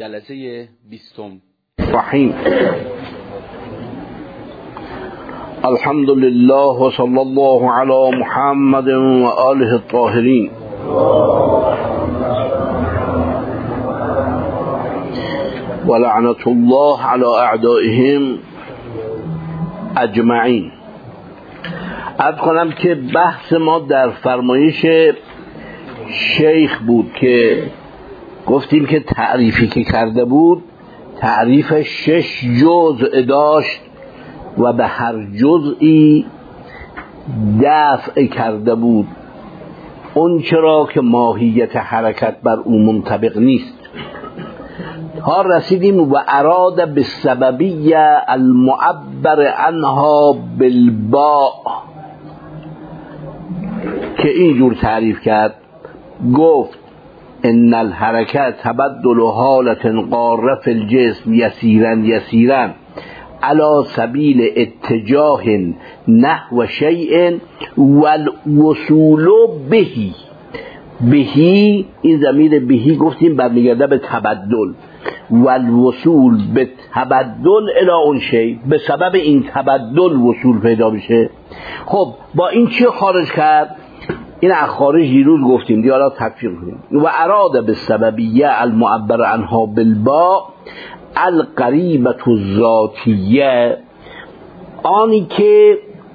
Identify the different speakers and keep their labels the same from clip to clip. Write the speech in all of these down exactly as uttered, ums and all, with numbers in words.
Speaker 1: جلسه بیستم.
Speaker 2: رحیم. الحمد لله و صلی الله علی محمد و آله الطاهرین. و لعنت الله علی اعدائهم اجمعین. عرض کنم که بحث ما در فرمایش شیخ بود که گفتیم که تعریفی که کرده بود تعریف شش جزء داشت و به هر جزئی دفع کرده بود اون چرا که ماهیت حرکت بر او منطبق نیست، تا رسیدیم و اراد بالسببیه المعبر عنها بالباء که اینجور تعریف کرد. گفت ان الحرکت تبدل حالت قاره فی الجسم یسیرا یسیرا علی سبیل اتجاه نحو شیء والوصول بهی. بهی این ضمیر بهی گفتیم برمیگرده به تبدل، والوصول به تبدل الی اون شیء، به سبب این تبدل وصول پیدا میشه. خب با این چی خارج کرد؟ این از خارج دیروز گفتیم، دیگه حالا تکفیر کنیم. و اراد بالسببیه المعبر عنها بالباء القریبه الذاتیه، آنی که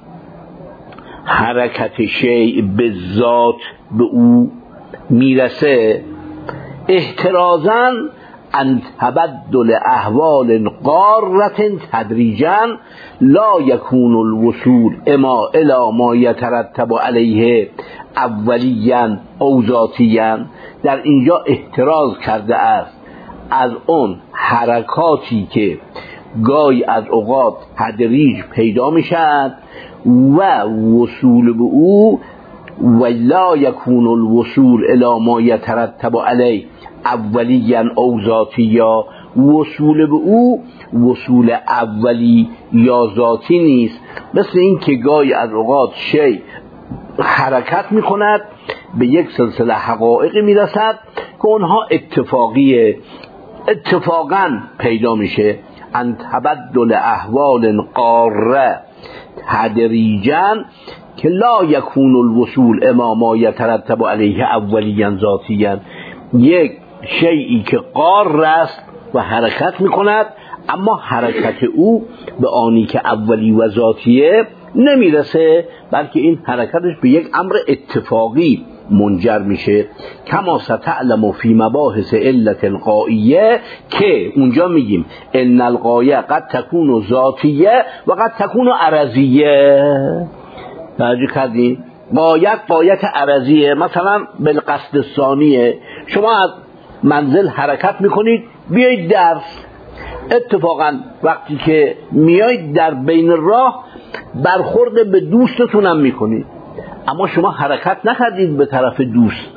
Speaker 2: حرکت شیء به ذات به او میرسه، احترازاً ان تبدل احوال قارة تدریجا لا یکون الوصول اما الی ما یترتب علیه اولیاً او ذاتیاً. در اینجا احتراز کرده است از اون حرکاتی که گاهی از اوقات تدریج پیدا میشد و وصول به او و لا یکون الوصول الی ما یترتب علیه اولیاً او ذاتیا، وصول به او وصول اولی یا ذاتی نیست. مثل این که گاهی از اوقات شیء حرکت میکند به یک سلسله حقایقی میرسد که اونها اتفاقیه، اتفاقاً پیدا میشه. ان تبدل احوال قاره تدریجاً که لا یکون الوصول اما ما یترتب علیه اولیاً ذاتیاً، یک شیئی که قار است و حرکت میکند اما حرکت او به آنی که اولی و ذاتیه نمیرسه، بلکه این حرکتش به یک امر اتفاقی منجر میشه. کما ستعلم فی مباحث علت الغایه، که اونجا میگیم ان الغایه قد تکون ذاتیه و قد تکون عرضیه. توجه کردین؟ غایت غایت عرضیه، مثلا بالقصد ثانیه، شما از منزل حرکت میکنید بیایید درس، اتفاقا وقتی که میایید در بین راه برخورد به دوستتونم میکنید، اما شما حرکت نکردید به طرف دوست،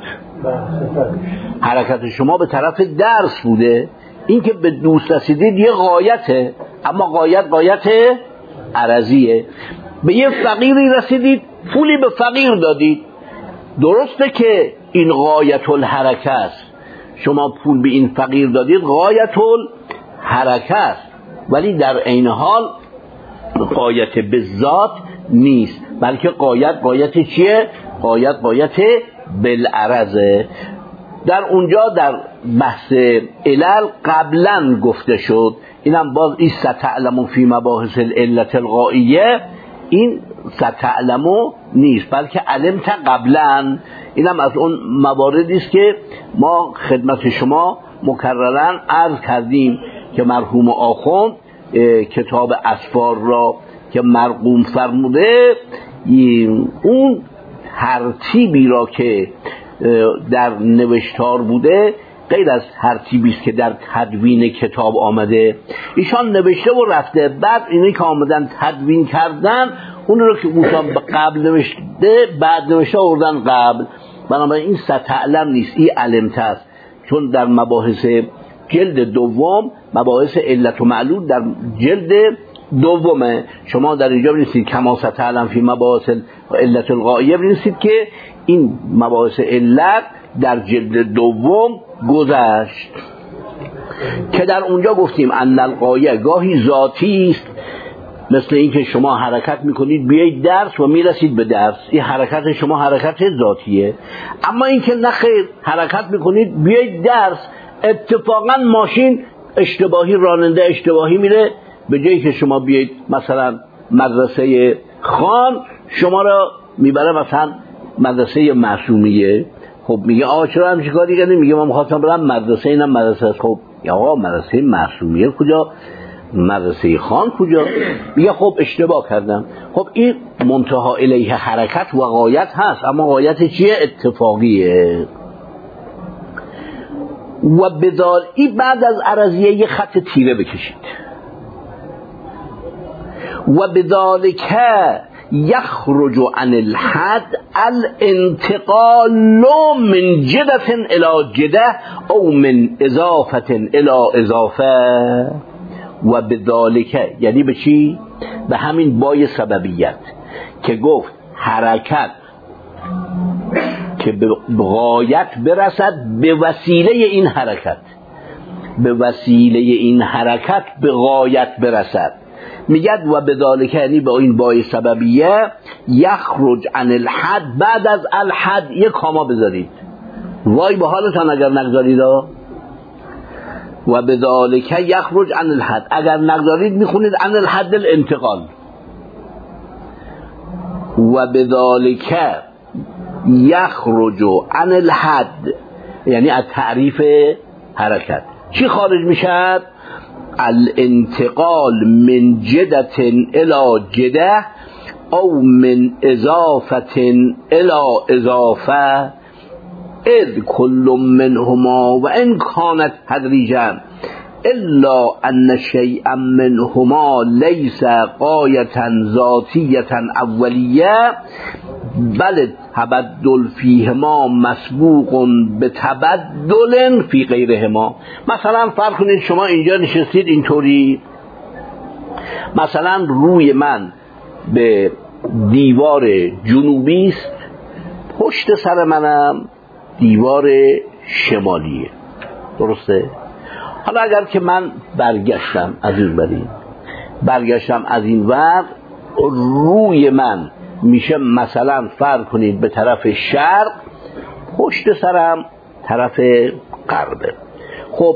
Speaker 2: حرکت شما به طرف درس بوده. این که به دوست رسیدید یه غایته، اما غایت غایت عرضیه. به یه فقیری رسیدید پولی به فقیر دادید، درسته که این غایت الحرکه است، شما پول به این فقیر دادید غایت الحرکه است، ولی در عین حال غایت به ذات نیست، بلکه غایت غایت چیه؟ غایت غایت بالعرضه. در اونجا در بحث علل قبلا گفته شد، اینم باز این ستعلم فی مباحث العلت الغائیه، این ستعلمو نیست بلکه علمت قبلا. اینم از اون مواردی است که ما خدمت شما مکررن عرض کردیم که مرحوم آخوند کتاب اسفار را که مرقوم فرموده، اون ترتیبی را که در نوشتار بوده غیر از ترتیبی است که در تدوین کتاب آمده. ایشان نوشته و رفته، بعد اینی که آمدن تدوین کردن اون رو که اوشان به قبل نوشته بعد نوشته آوردن قبل، بنابراین این ستعلم نیست، این علمت است. چون در مباحث جلد دوم مباحث علت و معلول در جلد دومه، شما در اینجا بنویسید کما ستعلم فی مباحث علت الغائیه، بنویسید که این مباحث علت در جلد دوم گذشت. که در اونجا گفتیم ان الغایه گاهی ذاتی است، مثل اینکه شما حرکت میکنید بیایید درس و میرسید به درس، این حرکت شما حرکت ذاتیه. اما اینکه نه خیر حرکت میکنید بیایید درس، اتفاقا ماشین اشتباهی راننده اشتباهی میره، به جایی که شما بیایید مثلا مدرسه خان شما را میبره مثلا مدرسه معصومیه. خب میگه آقا چرا همچین کاری کردی؟ میگه من می‌خواستم برم مدرسه، اینم مدرسه است. خب یا آقا مدرسه معصومیه کجا؟ مدرسه خان کجا؟ میگه خب اشتباه کردم. خب این منتهی الیه حرکت و غایت هست، اما غایت چیه؟ اتفاقیه. و بدالی بعد از عرضیه یه خط تیره بکشید. و بدالک یخرج عن الحد الانتقال من جدة الى جدة او من اضافة الى اضافه. و بدالک یعنی به چی؟ به همین بای سببیت که گفت حرکت که به غایت برسد به وسیله این حرکت، به وسیله این حرکت به غایت برسد. میگد و بدالک یعنی با این بای سببیه یخرج عن الحد، بعد از الحد یک کاما بذارید، وای به حالتان اگر نگذارید. و بدالک یخرج عن الحد، اگر نگذارید میخونید عن الحد الانتقال. و بدالک یخرج عن الحد یعنی از تعریف حرکت چی خارج میشد؟ الانتقال من جدة الى جدة او من اضافة الى اضافه اذ كل منهما و ان كانت تدریجا الا ان شيئا منهما ليس غاية ذاتية اولیه بل تبدل فیهما مسبوق به تبدل فی غیرهما. مثلا فرض کنید شما اینجا نشستید اینطوری، مثلا روی من به دیوار جنوبی است، پشت سر منم دیوار شمالیه، درسته؟ حالا اگر که من برگشتم از این برین برگشتم از این ور، روی من میشه مثلا فرض کنید به طرف شرق، پشت سرم طرف غربه. خب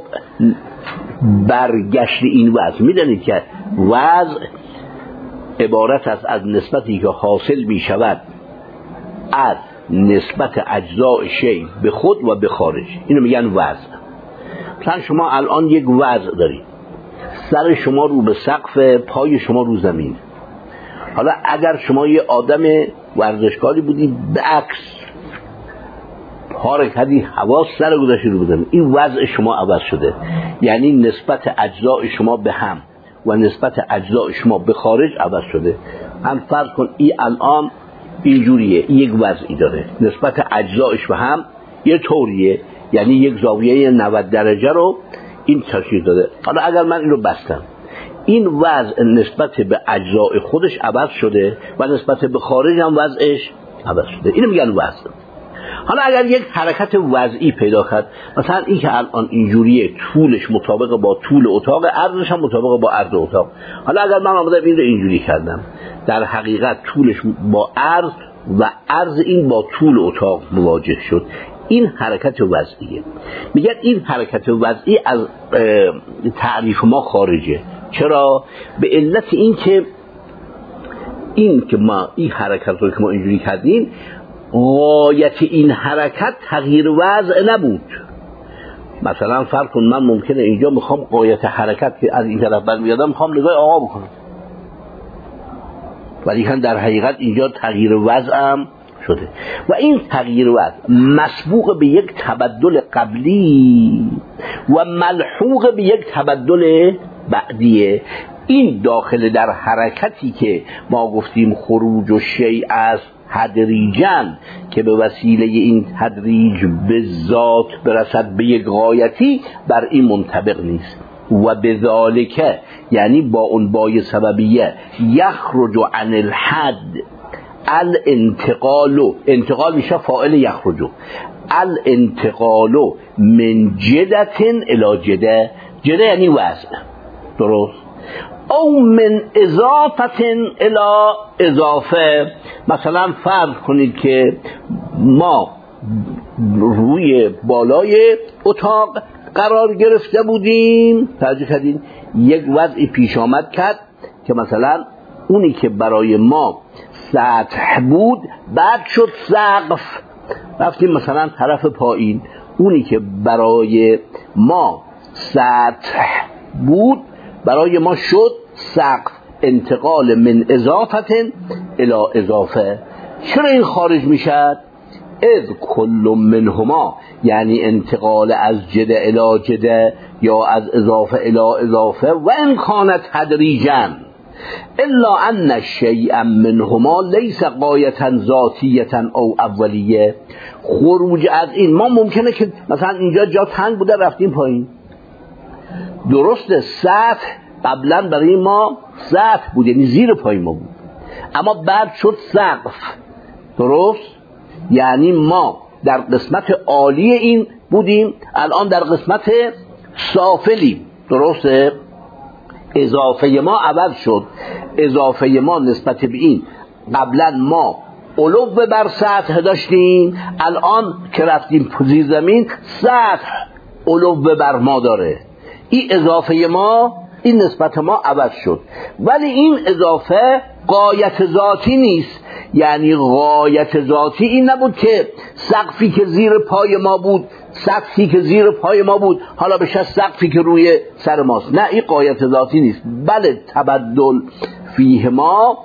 Speaker 2: برگشت این وضع، میدونید که وضع عبارت است از نسبتی که حاصل میشود از نسبت اجزاء شی به خود و به خارج، اینو میگن وضع. مثلا شما الان یک وضع دارید، سر شما رو به سقف، پای شما رو زمین. حالا اگر شما یه آدم ورزشکاری بودی به عکس پاره کردی، حواس سر گذاشتی رو بزنی، این وضع شما عوض شده. یعنی نسبت اجزاء شما به هم و نسبت اجزاء شما به خارج عوض شده. هم فرض کن این الان اینجوریه، این یک وضعی داره، نسبت اجزایش به هم یه طوریه، یعنی یک زاویه نود درجه رو این تشکیل داده. حالا اگر من این رو بستم، این وضع نسبت به اجزای خودش عوض شده و نسبت به خارج هم وضعش عوض شده، اینو میگن وضع. حالا اگر یک حرکت وضعی پیدا کرد، مثلا این که الان اینجوریه، طولش مطابق با طول اتاق، عرضش هم مطابق با عرض اتاق. حالا اگر من آمدم این رو اینجوری کردم، در حقیقت طولش با عرض و عرض این با طول اتاق مواجه شد، این حرکت وضعیه. میگن این حرکت وضعی از تعریف ما خارجه. چرا؟ به علت این که این که ما این حرکت رو که ما اینجوری کردیم، غایت این حرکت تغییر وضع نبود. مثلا فرض کن من ممکنه اینجا میخوام غایت حرکت که از این طرف برمیادم میخوام نگاه آقا بکنم، ولی که در حقیقت اینجا تغییر وضعم شده و این تغییر وضع مسبوق به یک تبدل قبلی و ملحوق به یک تبدل بعدیه. این داخل در حرکتی که ما گفتیم خروج و شیء است تدریجاً که به وسیله این تدریج به ذات برسد به یک غایتی، بر این منطبق نیست. و بذالک یعنی با اون بای سببیه یخرج عن الحد الانتقال، انتقال میشه فاعل یخرج، الانتقال من جدة الی جدة، جده یعنی وضع، درست؟ او من اضافت الی اضافه، مثلا فرض کنید که ما روی بالای اتاق قرار گرفته بودیم، توجه کردین یک وضعی پیش آمد کرد که مثلا اونی که برای ما سطح بود بعد شد سقف، رفتیم مثلا طرف پایین، اونی که برای ما سطح بود برای ما شد سقف، انتقال من اضافت الی اضافه. چرا این خارج میشد؟ اذ کل منهما، یعنی انتقال از جده الی جده یا از اضافه الی اضافه، و ان کانت تدریجا الا ان شیئا منهما لیس غایتا ذاتیتا او اولیه. خروج از این ما ممکنه که مثلا اینجا جا تنگ بوده رفتیم پایین، درسته سطح قبلا برای ما سطح بود یعنی زیر پای ما بود، اما بعد شد سقف، درست؟ یعنی ما در قسمت عالی این بودیم الان در قسمت سافلیم، درسته؟ اضافه ما عوض شد، اضافه ما نسبت به این قبلا ما علو بر سطح داشتیم، الان که رفتیم زیر زمین سطح علو بر ما داره، این اضافه ما، این نسبت ما عوض شد. ولی این اضافه غایت ذاتی نیست، یعنی غایت ذاتی این نبود که سقفی که زیر پای ما بود، سقفی که زیر پای ما بود حالا بشه سقفی که روی سر ماست، نه این غایت ذاتی نیست، بله تبدل فیهما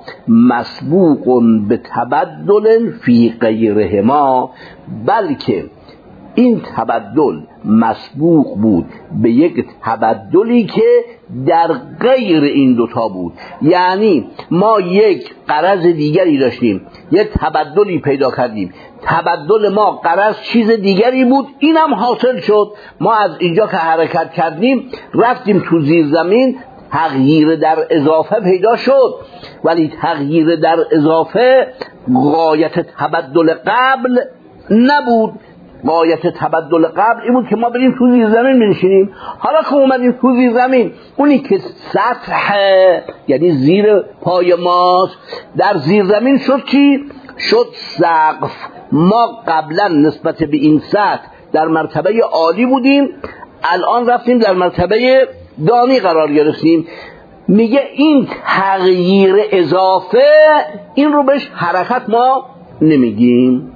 Speaker 2: مسبوق به تبدل فی غیرهما، بلکه این تبدل مسبوق بود به یک تبدلی که در غیر این دوتا بود. یعنی ما یک غرض دیگری داشتیم، یک تبدلی پیدا کردیم، تبدل ما غرض چیز دیگری بود، اینم حاصل شد. ما از اینجا که حرکت کردیم رفتیم تو زیر زمین، تغییر در اضافه پیدا شد، ولی تغییر در اضافه غایت تبدل قبل نبود. غایت تبدل قبل این بود که ما بریم تو زیر زمین بنشینیم. حالا که اومدیم تو زیر زمین، اونی که سطح یعنی زیر پای ماست در زیر زمین شد چی؟ شد سقف. ما قبلا نسبت به این سطح در مرتبه عالی بودیم، الان رفتیم در مرتبه دانی قرار گرفتیم. میگه این تغییر اضافه، این رو بهش حرکت ما نمیگیم،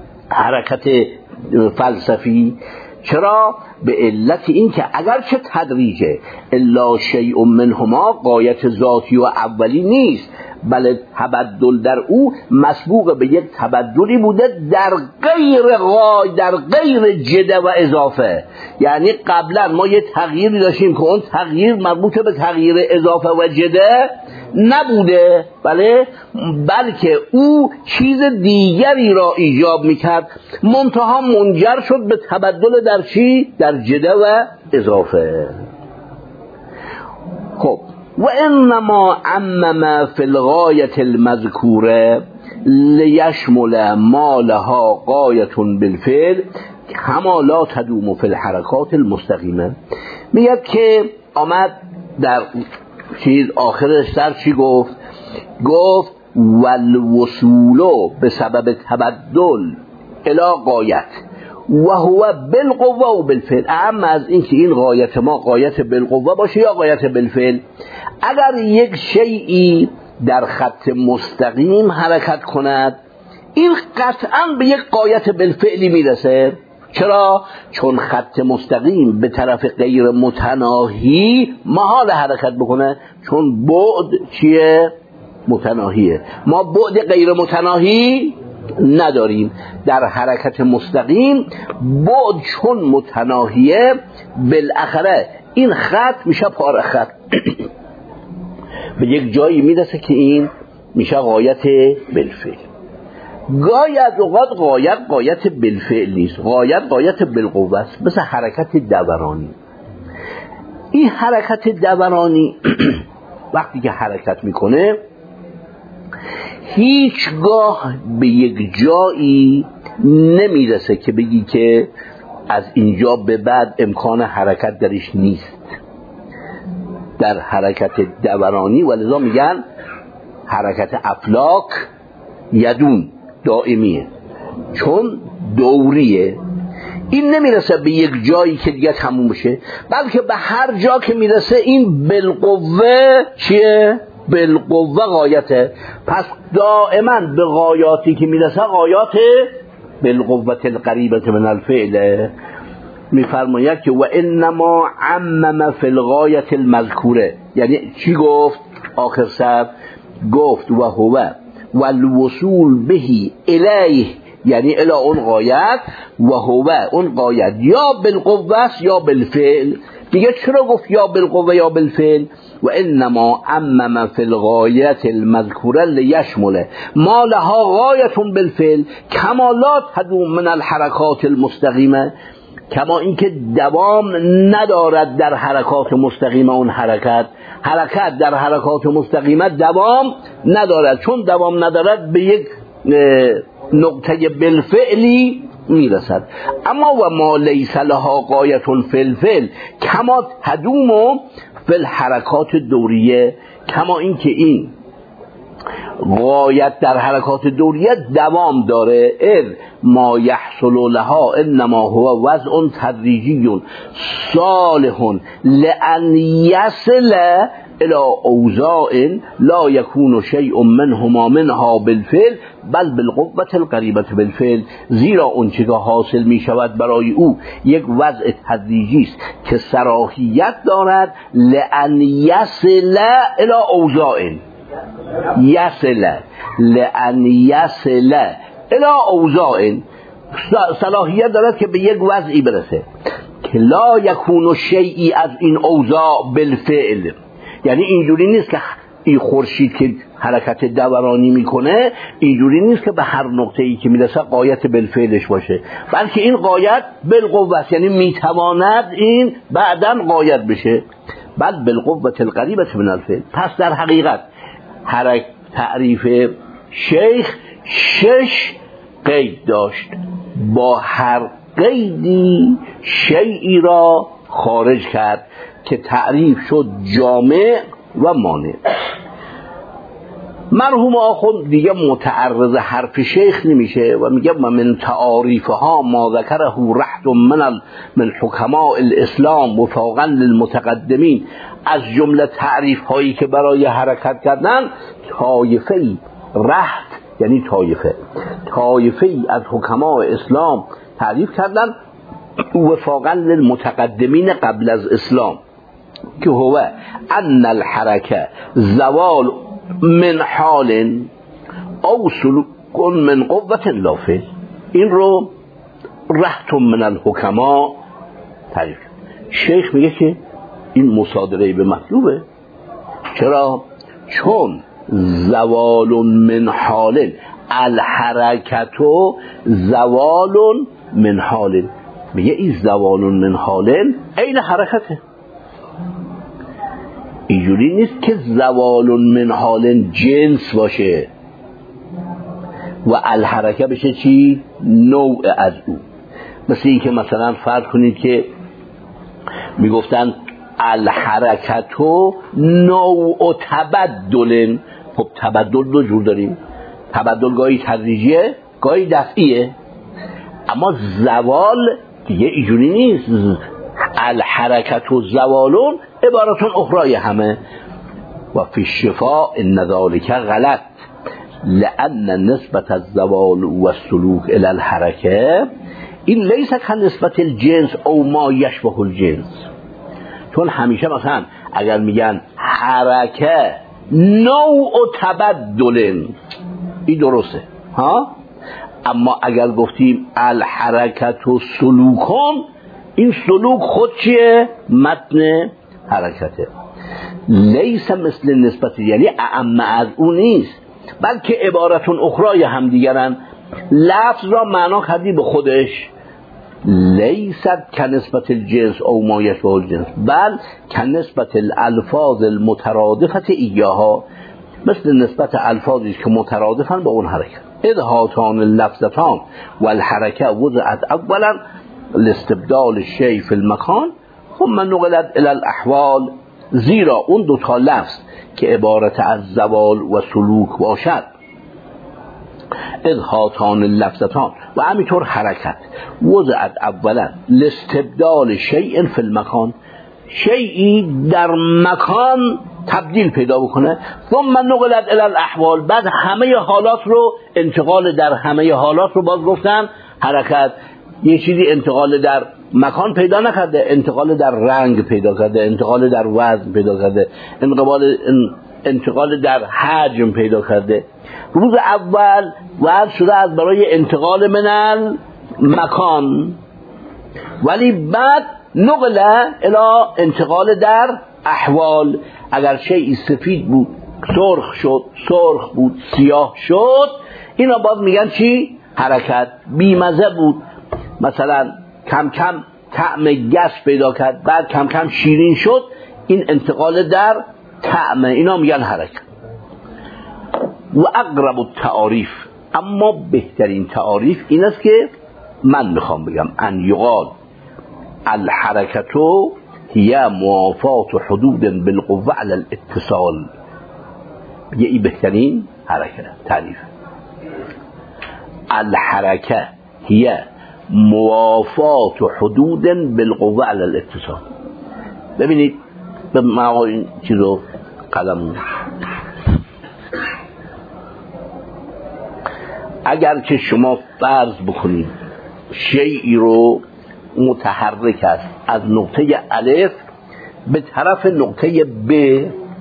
Speaker 2: حرکت فلسفی. چرا؟ به علت این که اگرچه تدریجه الا شیء منهما غایت ذاتی و اولی نیست، بله تبدل در او مسبوق به یک تبدلی بوده در غیر غای در غیر جده و اضافه. یعنی قبلا ما یک تغییری داشتیم که اون تغییر مربوط به تغییر اضافه و جده نبوده، بله، بلکه او چیز دیگری را ایجاب میکرد، منتها منجر شد به تبدل در چی؟ در جده و اضافه. خب و انما عمم فی الغایة المذکوره لیشمل ما لها غایة بالفعل کما لا تدوم فی الحرکات المستقیمه. میگه که آمد در چیز آخرش سر چی گفت؟ گفت والوصول به سبب تبدل الی غایت و هو بالقوه و بالفعل. اما از این که این غایت ما غایت بالقوه باشه یا غایت بالفعل، اگر یک شیئی در خط مستقیم حرکت کند این قطعا به یک غایت بالفعلی میرسه. چرا؟ چون خط مستقیم به طرف غیر متناهی محال حرکت بکنه، چون بعد چیه؟ متناهیه. ما بعد غیر متناهی نداریم. در حرکت مستقیم بعد چون متناهیه بالاخره این خط میشه پاره خط به یک جایی میرسه که این میشه غایت بالفعل. گاهی از اوقات غایت غایت بالفعل نیست، غایت غایت بالقوه است. مثل حرکت دورانی. این حرکت دورانی وقتی که حرکت میکنه هیچگاه به یک جایی نمیرسه که بگی که از اینجا به بعد امکان حرکت درش نیست. در حرکت دورانی، ولذا میگن حرکت افلاک یدون دائمیه، چون دوریه. این نمیرسه به یک جایی که دیگه تموم بشه، بلکه به هر جا که میرسه این بالقوه چیه؟ بالقوه غایته. پس دائما به غایاتی که میرسه غایات بالقوه القریبه من الفعل. میفرماید که و انما عمم فی الغایه المذکوره، یعنی چی گفت آخر سر؟ گفت و هو و الوصول بهی الیه، یعنی الی اون غایت، و هو اون غایت یا بالقوه است یا بالفعل. دیگه چرا گفت یا بالقوه یا بالفعل؟ و انما عمم فی الغایه المذکوره لیشمله ما لها غایه بالفعل کمالات هدوم من الحرکات المستقیمه، کما اینکه دوام ندارد در حرکات مستقیمه. اون حرکت حرکت در حرکات مستقیمه دوام ندارد، چون دوام ندارد به یک نقطه بالفعلی میرسد. اما و ما لیس لها غایه فی الفعل کما تدوم فی الحرکات دوریه، کما اینکه این غایت در حرکات دوریه دوام داره. اذ ما یحصل لها انما هو وضع تدریجی صالح لان یصل الى اوضاع لا یکون شیء منهما منها بالفعل بل بالقوة القریبة بالفعل، زیرا اون چه که حاصل می شود برای او یک وضع تدریجی است که صلاحیت دارد لان یصل الى اوضاع، یصل لان یصل الى اوضاع، صلاحیت دارد که به یک وضعی برسه که لا یکون شیئی از این اوضاع بالفعل. یعنی اینجوری نیست که این خورشید که حرکت دورانی میکنه اینجوری نیست که به هر نقطه‌ای که میرسه غایت بالفعلش باشه، بلکه این غایت بالقوه است، یعنی میتواند این بعداً غایت بشه. بل بالقوه القریبه من الفعل. پس در حقیقت حرکت تعریف شیخ شش قید داشت، با هر قیدی شیئی را خارج کرد که تعریف شد جامع و مانع. مرحوم آخوند دیگه متعرض حرف شیخ نمیشه و میگه من تعاریفها ما ذکره رحت من من حکماء الاسلام وفاقا للمتقدمین، از جمله تعریف هایی که برای حرکت کردن طایفه‌ای رحت یعنی طایفه طایفه‌ای از حکماء اسلام تعریف کردن وفاقا للمتقدمین قبل از اسلام، که هو ان الحرکه زوال من حال او سلوک من قوة لا فعل. این رو رحت من الحکما تعریف. شیخ میگه که این مصادره به مطلوبه. چرا؟ چون زوال من حال، الحرکتو زوال من حال، میگه این زوال من حال این حرکته. اینجوری نیست که زوال من حال جنس باشه و الحرکه بشه چی؟ نوع از او. مثل این که مثلا فرض کنید که میگفتن الحرکتو نوع تبدل. خب تبدل دو جور داریم، تبدل گاهی تدریجیه گاهی دفعیه، اما زوال دیگه اینجوری نیست. الحرکت و زوالون عبارتون اخرای همه. و فی الشفاء ان ذلک غلط لان نسبت الزوال و السلوک الى الحرکه این لیس كنسبت الجنس او ما یشبه الجنس. چون همیشه مثلا اگر میگن حرکه نوع تبدل این درسته ها، اما اگر گفتیم الحرکت و سلوکون، این سلوک خود چیه؟ متن حرکته. لیس مثل نسبت، یعنی اعم از اون نیست، بلکه عبارتون اخرای هم دیگرن. لفظ را معنا کردی به خودش، لیست کنسبت الجنس او ما یشبه الجنس بل کنسبت الالفاظ المترادفت ایاها، مثل نسبت الفاظی که مترادفن با اون حرکت. اذ هاتان اللفظتان والحرکه وضعت اولا لاستبدال الشیء فی المکان ثم نقلت الى الاحوال زیرا اون دوتا لفظ که عبارت از زوال و سلوک باشد، اذ هاتان لفظتان و همینطور حرکت، وضعت اولا لاستبدال شیء فی المکان، شیئی در مکان تبدیل پیدا بکنه، ثم نقلت الی الاحوال، بعد همه حالات رو انتقال در همه حالات رو باز گفتن حرکت. یه چیزی انتقال در مکان پیدا نکرده، انتقال در رنگ پیدا کرده، انتقال در وزن پیدا کرده، انتقال انتقال در حجم پیدا کرده. روز اول وضع شده از برای انتقال من مکان، ولی بعد نقل الی انتقال در احوال. اگر شیء سفید بود سرخ شد، سرخ بود سیاه شد، اینا باز میگن چی؟ حرکت. بیمزه بود مثلا کم کم طعم گس پیدا کرد، بعد کم کم شیرین شد، این انتقال در طعم، اینا میگن حرکت. و اقرب التعاریف، اما بهترین تعاریف این است که من میخوام بگم ان یقال الحرکتو هي موافات حدود بالقوه على الاتصال. یه ای بهترین حرکت تعریف. الحرکه هي موافات حدود بالقوه على الاتصال. ببینید به ما این چیزو قلم، اگر که شما فرض بکنید شیئی رو متحرک است از نقطه الف به طرف نقطه ب،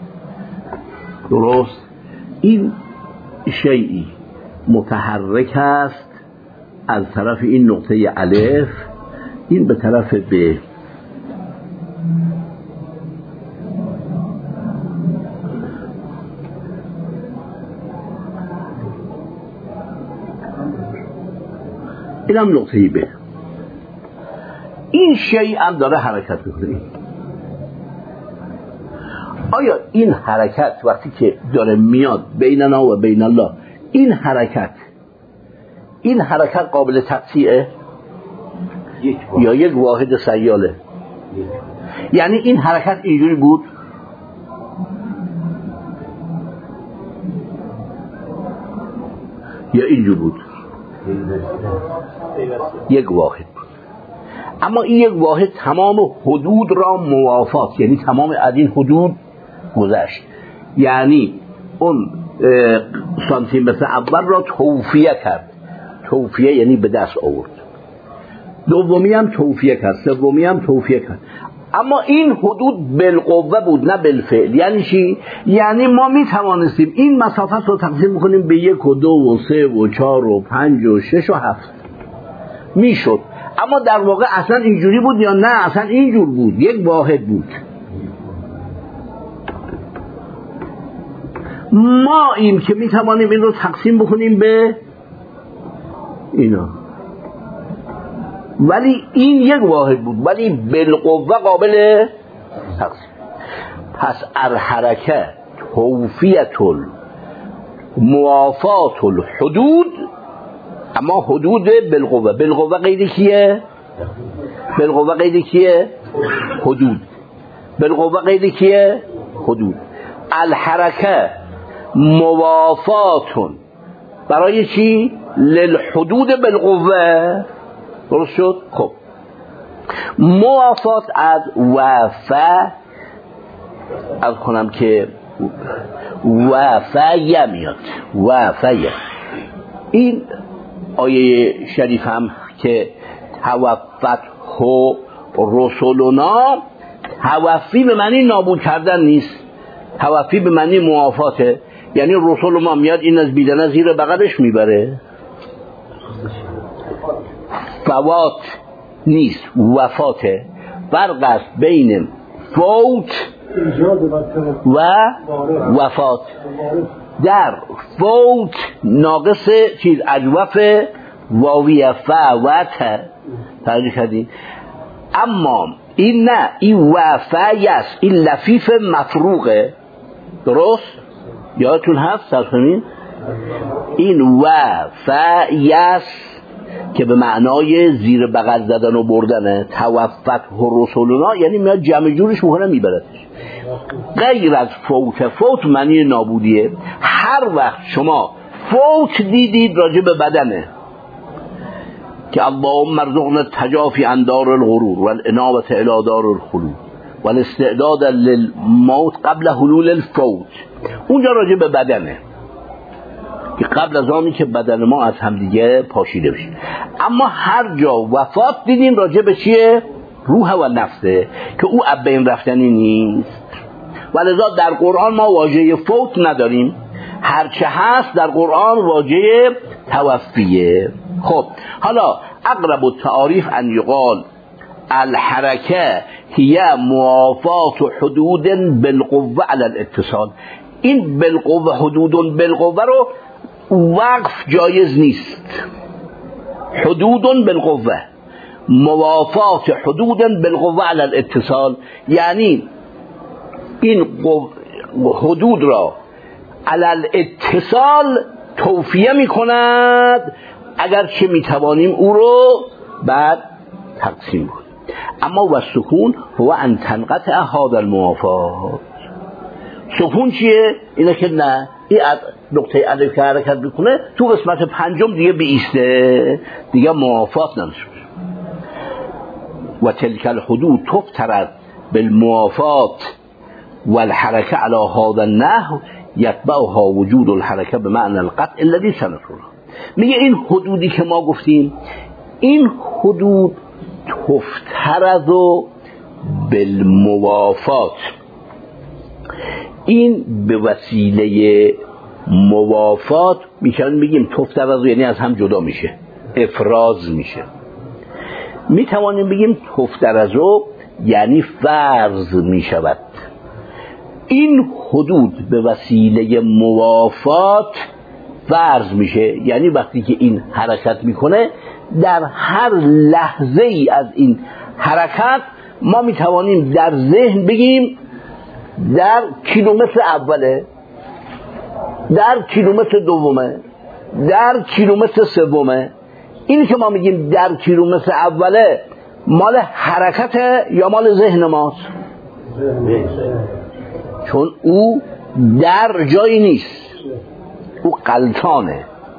Speaker 2: درست؟ این شیئی متحرک است از طرف این نقطه الف، این به طرف ب. این هم نقطه ب. این شیء هم داره حرکت میکنه. آیا این حرکت وقتی که داره میاد بیننا و بین الله، این حرکت این حرکت قابل تقطیعه یا یک واحد سیاله؟ یعنی این حرکت اینجوری بود یا اینجوری بود؟ یک واحد بود. اما این یک واحد تمام حدود را موافات، یعنی تمام از این حدود گذشت، یعنی اون سانتی متر اول را توفیه کرد. توفیه یعنی به دست آورد. دومی هم توفیه کرد، سومی هم توفیه کرد. اما این حدود بالقوه بود نه بالفعل. یعنی چی؟ یعنی ما می توانستیم این مسافت رو تقسیم کنیم به یک و دو و سه و چهار و پنج و شش و هفت میشد، اما در واقع اصلا اینجوری بود یا نه اصلا اینجور بود، یک واحد بود. ما این که می توانیم این رو تقسیم بکنیم به اینا، ولی این یک واحد بود ولی بالقوه قابل تقسیم. پس الحرکه توفیت موافات الحدود، اما حدود بالقوه. بالقوه قید کیه؟ بالقوه قید کیه؟ حدود. بالقوه قید کیه؟ حدود. الحرکه موافات برای چی؟ للحدود بالقوه. درست شد؟ خب موافات از وفا از کنم که وفا میاد. وفا این آیه شریف هم که توفت هو رسولنا، توفی به معنی نابود کردن نیست، توفی به معنی موافاته. یعنی رسول ما میاد این از بیدنه زیر بغلش میبره، فوات نیست وفاته. فرق است بین فوت و وفات. در فوت ناقص چیز اجوف واویه فوت ترجیح کردیم، اما این نه، این وفای است، این لفیف مفروغه. درست؟ یادتون هست سرخونین؟ این وفای است که به معنای زیر بغل زدن و بردنه. توفت رسولنا یعنی میاد جمع جورش میکنه میبردش. غیر از فوت. فوت معنی نابودیه. هر وقت شما فوت دیدید راجع به بدنه که اللهم ارزقنا التجافی عن دار الغرور والانابة الى دار الخلود والاستعداد للموت قبل حلول الفوت، اونجا راجع به بدنه که قبل از آنی که بدن ما از همدیگه پاشیده بشه. اما هر جا وفات دیدیم راجع به چیه؟ روح و نفسه که او از بین رفتنی نیست. ولذا در قرآن ما واژه فوت نداریم، هرچه هست در قرآن واژه توفیه. خب حالا اقرب التعاریف ان یقال الحرکه هی موافات حدود بالقوه علی الاتصال. این بالقوه، حدود بالقوه رو وقف جایز نیست. حدود بالقوه، موافات حدود بالقوه علی الاتصال، یعنی این حدود را علی الاتصال توفیه می کند، اگر چه می توانیم او رو بعد تقسیم کنیم. اما و سکون هو ان تنقطع هذا الموافات. سکون چیه؟ اینه که نه، این نقطه الف که حرکت بکنه تو قسمت پنجم دیگه بیسته، دیگه موافات نمیشه. و تلك الحدود تفترض بالموافات والحركه على هذا النحو یتبعها وجود الحركه بمعنى القطع الذي سنذكره. میگه این حدودی که ما گفتیم، این حدود تفترض بالموافات، این به وسیله موافات میشن، بگیم تفترض یعنی از هم جدا میشه، افراز میشه. میتوانیم بگیم تفترض یعنی فرض میشود. این حدود به وسیله موافات فرض میشه، یعنی وقتی که این حرکت میکنه در هر لحظه ای از این حرکت ما میتوانیم در ذهن بگیم در کیلومتر اوله، در کیلومتر دومه، در کیلومتر سومه. اینی که ما میگیم در کیلومتر اوله مال حرکته یا مال ذهن ماست؟ چون او در جایی نیست، او غلطانه.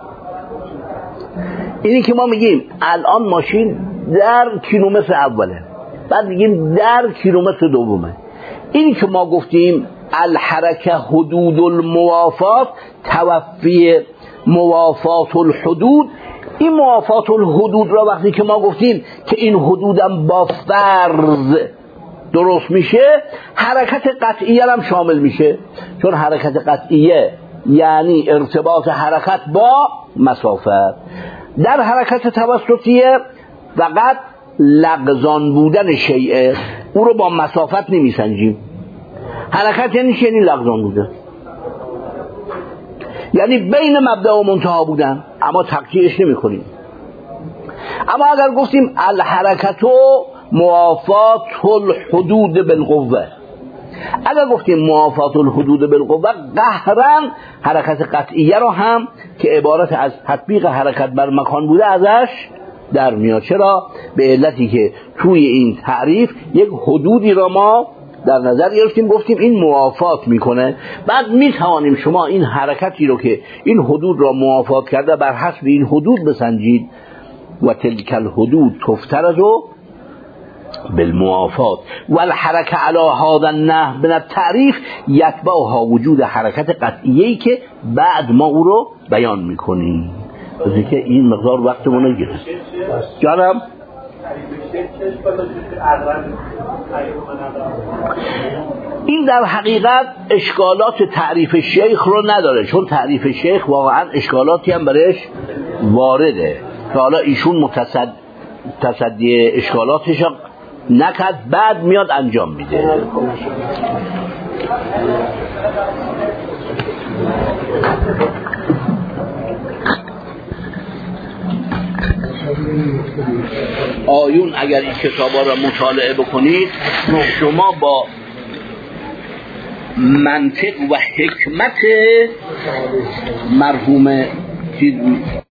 Speaker 2: اینی که ما میگیم الان ماشین در کیلومتر اوله، بعد میگیم در کیلومتر دومه. اینی که ما گفتیم الحرکه حدود الموافات، توفی موافات الحدود، این موافات الحدود را وقتی که ما گفتیم که این حدودم با فرض درست میشه، حرکت قطعیه هم شامل میشه. چون حرکت قطعیه یعنی ارتباط حرکت با مسافت. در حرکت توسطیه فقط لغزان بودن شیء، او رو با مسافت نمیسنجیم. حرکت یعنی چی؟ یعنی لغزان بودن، یعنی بین مبدا و منتها بودن، اما تقطیعش نمی کنیم. اما اگر گفتیم الحرکت موافات الحدود بالقوه، اگر گفتیم موافات الحدود بالقوه، قهرا حرکت قطعیه رو هم که عبارت از تطبیق حرکت بر مکان بوده ازش در میاد. چرا؟ به علتی که توی این تعریف یک حدودی را ما در نظر گرفتیم، گفتیم این موافات میکنه. بعد میتوانیم شما این حرکتی رو که این حدود را موافات کرده بر حسب این حدود بسنجید. و تلک الحدود تفترض بالموافات والحرکه علی هذا النحو من التعریف یتبعها وجود حرکت قطعیه‌ای که بعد ما او رو بیان میکنیم. از اینکه این مقدار وقتمون رو گرفت. جانم این در حقیقت اشکالات تعریف شیخ رو نداره، چون تعریف شیخ واقعا اشکالاتی هم برش وارده که حالا ایشون متصد تصدی اشکالاتش نکرد، بعد میاد انجام میده. آیون اگر این کتابا را مطالعه بکنید شما با منطق و حکمت مرحوم